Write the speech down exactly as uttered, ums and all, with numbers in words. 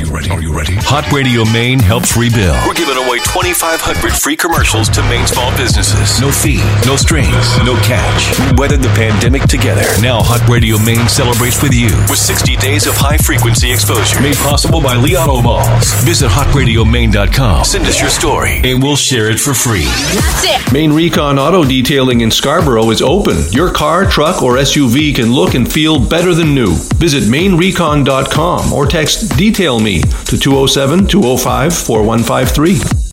Are you ready? Are you ready? Hot Radio Maine helps rebuild. We're giving away twenty-five hundred free commercials to Maine small businesses. No fee, no strings, no catch. We weathered the pandemic together. Now Hot Radio Maine celebrates with you. With sixty days of high-frequency exposure. Made possible by Lee Auto Malls. Visit hot radio maine dot com. Send us your story. And we'll share it for free. That's it. Maine Recon Auto Detailing in Scarborough is open. Your car, truck, or S U V can look and feel better than new. Visit maine recon dot com or text Detail Me to two oh seven, two oh five, four one five three.